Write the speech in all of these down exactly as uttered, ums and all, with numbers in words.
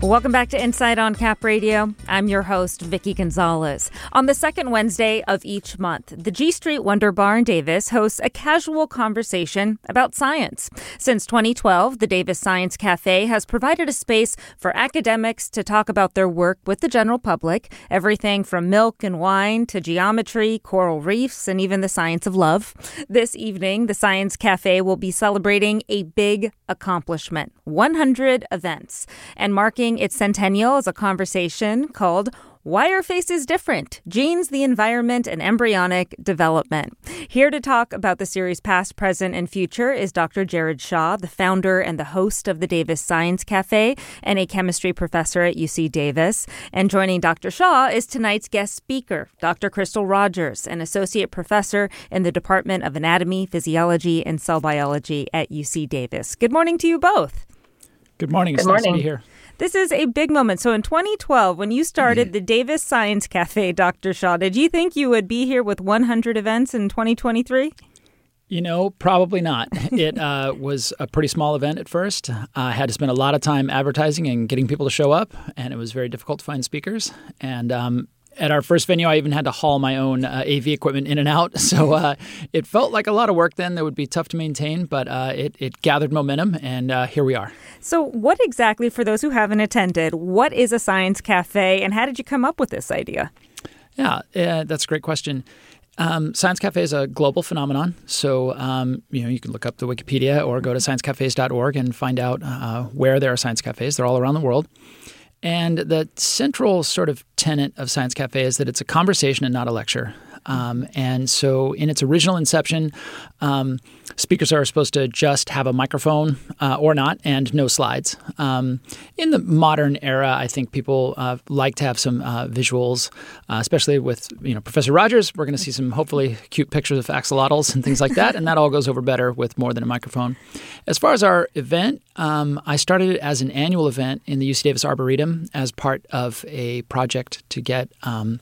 Welcome back to Insight on Cap Radio. I'm your host, Vicky Gonzalez. On the second Wednesday of each month, the G Street Wonder Bar in Davis hosts a casual conversation about science. Since twenty twelve, the Davis Science Cafe has provided a space for academics to talk about their work with the general public, everything from milk and wine to geometry, coral reefs, and even the science of love. This evening, the Science Cafe will be celebrating a big accomplishment, one hundred events, and marking its centennial is a conversation called Why Are Faces Different? Genes, the Environment, and Embryonic Development. Here to talk about the series past, present, and future is Doctor Jared Shaw, the founder and the host of the Davis Science Cafe and a chemistry professor at U C Davis. And joining Doctor Shaw is tonight's guest speaker, Doctor Crystal Rogers, an associate professor in the Department of Anatomy, Physiology, and Cell Biology at U C Davis. Good morning to you both. Good morning. It's Good morning. Nice to be here. This is a big moment. So in twenty twelve, when you started the Davis Science Cafe, Doctor Shaw, did you think you would be here with one hundred events in twenty twenty-three? You know, probably not. It uh, was a pretty small event at first. Uh, I had to spend a lot of time advertising and getting people to show up, and it was very difficult to find speakers. And um, at our first venue, I even had to haul my own uh, A V equipment in and out. So uh, it felt like a lot of work then that would be tough to maintain, but uh, it, it gathered momentum, and uh, here we are. So what exactly, for those who haven't attended, what is a Science Cafe, and how did you come up with this idea? Yeah, uh, that's a great question. Um, Science Cafe is a global phenomenon, so um, you know you can look up the Wikipedia or go to science cafes dot org and find out uh, where there are science cafes. They're all around the world. And the central sort of tenet of Science Cafe is that it's a conversation and not a lecture. Um, and so in its original inception, um, speakers are supposed to just have a microphone uh, or not and no slides. Um, in the modern era, I think people uh, like to have some uh, visuals, uh, especially with you know Professor Rogers. We're going to see some hopefully cute pictures of axolotls and things like that, and that all goes over better with more than a microphone. As far as our event, um, I started it as an annual event in the U C Davis Arboretum as part of a project to get um,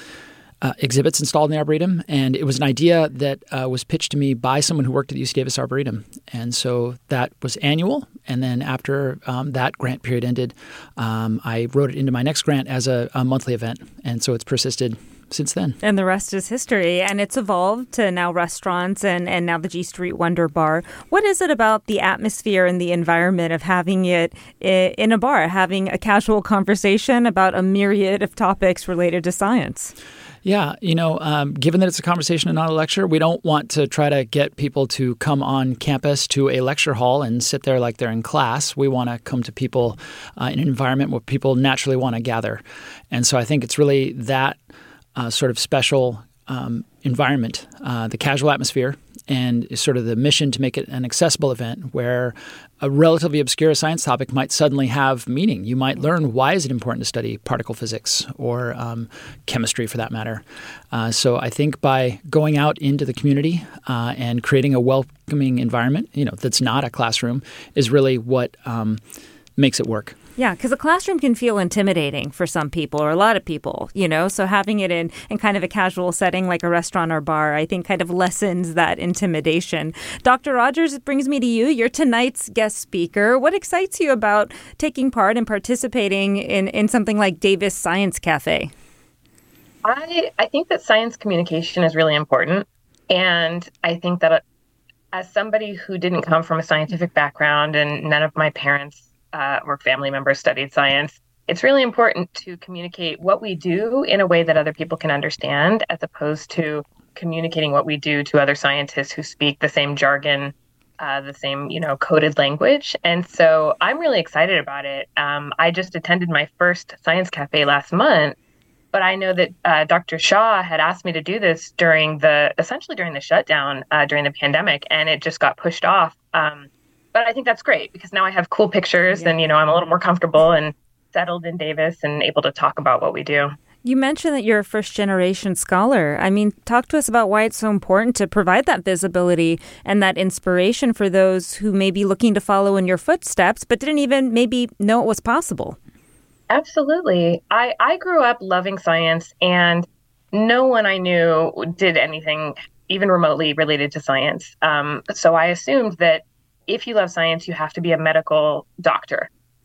Uh, exhibits installed in the Arboretum, and it was an idea that uh, was pitched to me by someone who worked at the U C Davis Arboretum. And so that was annual, and then after um, that grant period ended, um, I wrote it into my next grant as a, a monthly event, and so it's persisted since then. And the rest is history, and it's evolved to now restaurants and, and now the G Street Wonder Bar. What is it about the atmosphere and the environment of having it in a bar, having a casual conversation about a myriad of topics related to science? Yeah, you know, um, given that it's a conversation and not a lecture, we don't want to try to get people to come on campus to a lecture hall and sit there like they're in class. We want to come to people uh, in an environment where people naturally want to gather. And so I think it's really that uh, sort of special um, environment, uh, the casual atmosphere, and sort of the mission to make it an accessible event where a relatively obscure science topic might suddenly have meaning. You might learn why is it important to study particle physics or um, chemistry for that matter. Uh, so I think by going out into the community uh, and creating a welcoming environment, you know, that's not a classroom is really what um, makes it work. Yeah, because a classroom can feel intimidating for some people or a lot of people, you know, so having it in, in kind of a casual setting like a restaurant or bar, I think kind of lessens that intimidation. Doctor Rogers, it brings me to you. You're tonight's guest speaker. What excites you about taking part and participating in, in something like Davis Science Cafe? I, I think that science communication is really important. And I think that as somebody who didn't come from a scientific background and none of my parents Uh, or family members studied science, it's really important to communicate what we do in a way that other people can understand, as opposed to communicating what we do to other scientists who speak the same jargon, uh, the same, you know, coded language. And so I'm really excited about it. Um, I just attended my first Science Cafe last month, but I know that uh, Doctor Shaw had asked me to do this during the, essentially during the shutdown, uh, during the pandemic, and it just got pushed off. Um, But I think that's great because now I have cool pictures yeah. and, you know, I'm a little more comfortable and settled in Davis and able to talk about what we do. You mentioned that you're a first-generation scholar. I mean, talk to us about why it's so important to provide that visibility and that inspiration for those who may be looking to follow in your footsteps but didn't even maybe know it was possible. Absolutely. I, I grew up loving science, and no one I knew did anything even remotely related to science. Um, so I assumed that if you love science, you have to be a medical doctor.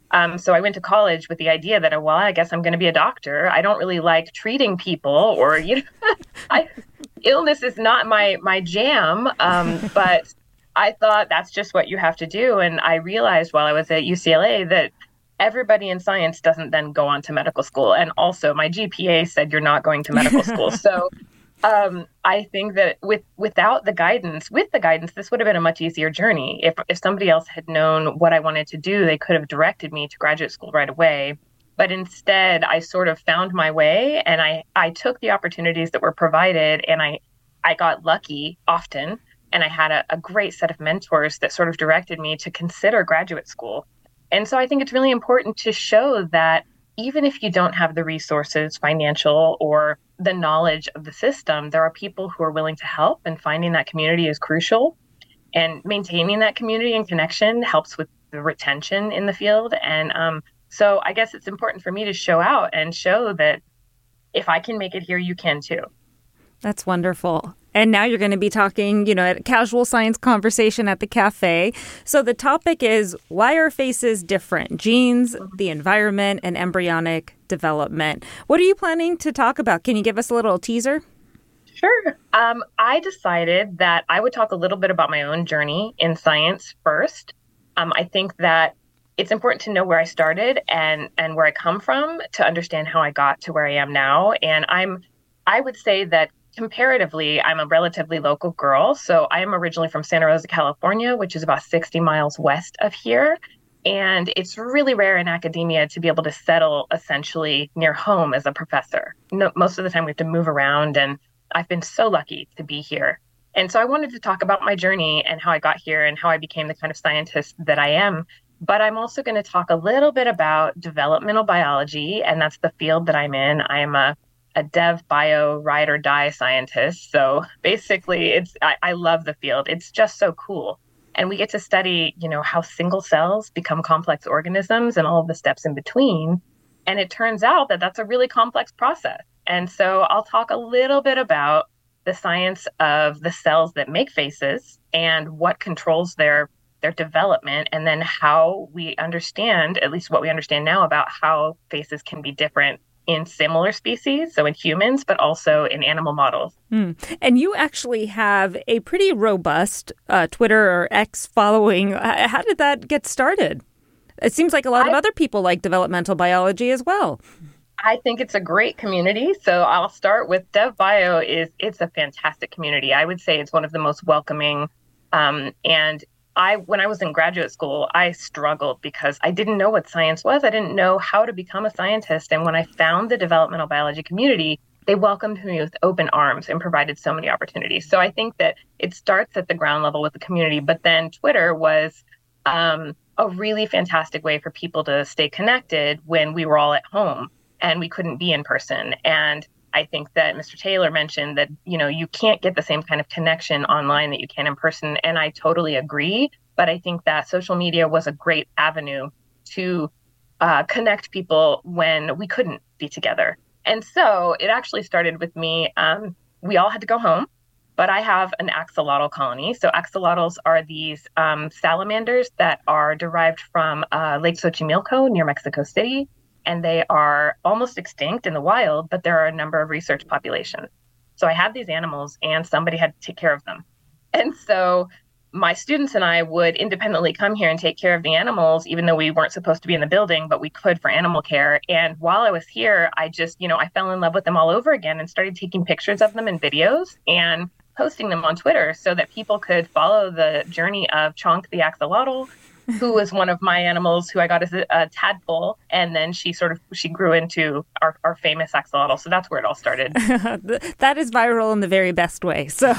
Um, so I went to college with the idea that, well, I guess I'm going to be a doctor. I don't really like treating people, or, you know, I, illness is not my my jam. Um, but I thought that's just what you have to do. And I realized while I was at U C L A that everybody in science doesn't then go on to medical school. And also my G P A said you're not going to medical school. So um, I think that with without the guidance, with the guidance, this would have been a much easier journey. If if somebody else had known what I wanted to do, they could have directed me to graduate school right away. But instead, I sort of found my way, and I, I took the opportunities that were provided, and I, I got lucky often, and I had a, a great set of mentors that sort of directed me to consider graduate school. And so I think it's really important to show that even if you don't have the resources, financial or the knowledge of the system, there are people who are willing to help, and finding that community is crucial. And maintaining that community and connection helps with the retention in the field. And um, so I guess it's important for me to show out and show that if I can make it here, you can too. That's wonderful. And now you're going to be talking, you know, at a casual science conversation at the cafe. So the topic is, why are faces different? Genes, the environment, and embryonic development. What are you planning to talk about? Can you give us a little teaser? Sure. Um, I decided that I would talk a little bit about my own journey in science first. Um, I think that it's important to know where I started and, and where I come from to understand how I got to where I am now. And I'm, I would say that comparatively, I'm a relatively local girl. So I am originally from Santa Rosa, California, which is about sixty miles west of here. And it's really rare in academia to be able to settle essentially near home as a professor. No, most of the time we have to move around, and I've been so lucky to be here. And so I wanted to talk about my journey and how I got here and how I became the kind of scientist that I am. But I'm also going to talk a little bit about developmental biology, and that's the field that I'm in. I am a a dev bio ride or die scientist. So basically it's, I, I love the field. It's just so cool. And we get to study, you know, how single cells become complex organisms and all of the steps in between. And it turns out that that's a really complex process. And so I'll talk a little bit about the science of the cells that make faces and what controls their their development, and then how we understand, at least what we understand now, about how faces can be different in similar species, so in humans, but also in animal models. Mm. And you actually have a pretty robust uh, Twitter or X following. How did that get started? It seems like a lot I, of other people like developmental biology as well. I think it's a great community. So I'll start with DevBio. Is it's a fantastic community. I would say it's one of the most welcoming. Um, and I, when I was in graduate school, I struggled because I didn't know what science was. I didn't know how to become a scientist. And when I found the developmental biology community, they welcomed me with open arms and provided so many opportunities. So I think that it starts at the ground level with the community. But then Twitter was um, a really fantastic way for people to stay connected when we were all at home and we couldn't be in person. And I think that Mister Taylor mentioned that, you know, you can't get the same kind of connection online that you can in person. And I totally agree. But I think that social media was a great avenue to uh, connect people when we couldn't be together. And so it actually started with me. Um, we all had to go home, but I have an axolotl colony. So axolotls are these um, salamanders that are derived from uh, Lake Xochimilco near Mexico City. And they are almost extinct in the wild, but there are a number of research populations. So I had these animals and somebody had to take care of them. And so my students and I would independently come here and take care of the animals, even though we weren't supposed to be in the building, but we could for animal care. And while I was here, I just, you know, I fell in love with them all over again and started taking pictures of them and videos and posting them on Twitter so that people could follow the journey of Chonk the axolotl, who was one of my animals who I got as a, a tadpole. And then she sort of, she grew into our, our famous axolotl. So that's where it all started. That is viral in the very best way. So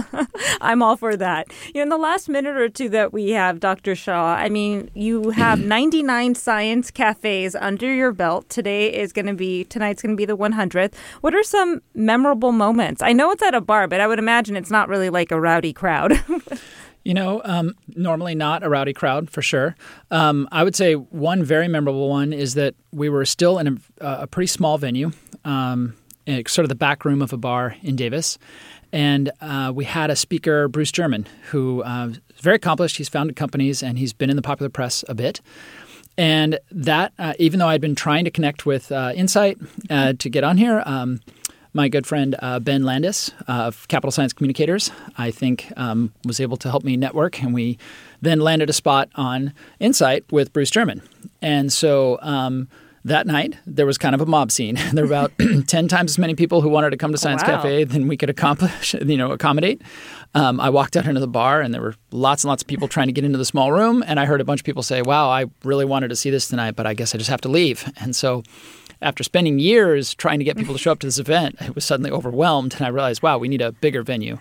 I'm all for that. You know, in the last minute or two that we have, Doctor Shah, I mean, you have ninety-nine science cafes under your belt. Today is going to be, tonight's going to be the one hundredth. What are some memorable moments? I know it's at a bar, but I would imagine it's not really like a rowdy crowd. You know, um, normally not a rowdy crowd, for sure. Um, I would say one very memorable one is that we were still in a, a pretty small venue, um, in sort of the back room of a bar in Davis. And uh, we had a speaker, Bruce German, who uh, is very accomplished. He's founded companies and he's been in the popular press a bit. And that, uh, even though I'd been trying to connect with uh, Insight uh, to get on here, um, my good friend uh, Ben Landis of Capital Science Communicators, I think, um, was able to help me network, and we then landed a spot on Insight with Bruce German. And so um, that night, there was kind of a mob scene. There were about ten times as many people who wanted to come to Science wow. Cafe than we could accomplish, you know, accommodate. Um, I walked out into the bar, and there were lots and lots of people trying to get into the small room, and I heard a bunch of people say, wow, I really wanted to see this tonight, but I guess I just have to leave. And so after spending years trying to get people to show up to this event, I was suddenly overwhelmed, and I realized, wow, we need a bigger venue.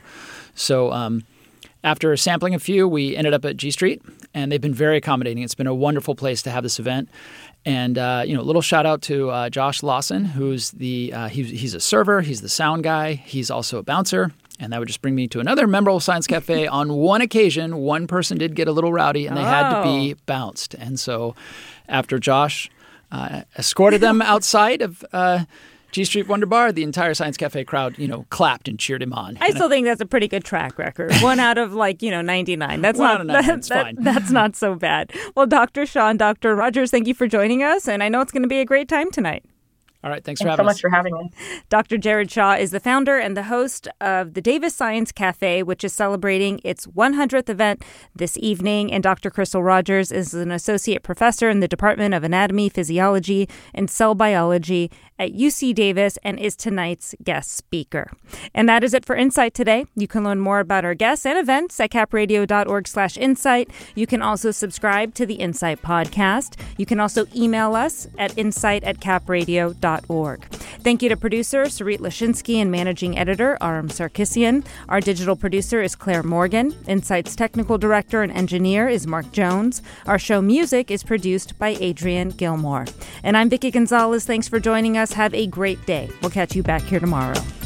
So um, after sampling a few, we ended up at G Street, and they've been very accommodating. It's been a wonderful place to have this event. And, uh, you know, a little shout out to uh, Josh Lawson, who's the uh, he, he's a server, he's the sound guy, he's also a bouncer. And that would just bring me to another memorable Science Cafe. On one occasion, one person did get a little rowdy, and they oh. had to be bounced. And so after Josh uh, escorted them outside of uh, G Street Wonder Bar, the entire Science Cafe crowd, you know, clapped and cheered him on. I and still I, think that's a pretty good track record. One out of like, you know, ninety-nine. That's One not out of ninety-nine, that, it's that, fine. That's not so bad. Well, Doctor Shaw and Doctor Rogers, thank you for joining us. And I know it's going to be a great time tonight. All right. Thanks, Thanks for having so us. much for having us. Doctor Jared Shaw is the founder and the host of the Davis Science Cafe, which is celebrating its one hundredth event this evening. And Doctor Crystal Rogers is an associate professor in the Department of Anatomy, Physiology, and Cell Biology at U C Davis and is tonight's guest speaker. And that is it for Insight today. You can learn more about our guests and events at capradio.org slash insight. You can also subscribe to the Insight podcast. You can also email us at insight at capradio dot org. Thank you to producer Sarit Lashinsky and managing editor Aram Sarkisian. Our digital producer is Claire Morgan. Insight's technical director and engineer is Mark Jones. Our show music is produced by Adrian Gilmore. And I'm Vicki Gonzalez. Thanks for joining us. Have a great day. We'll catch you back here tomorrow.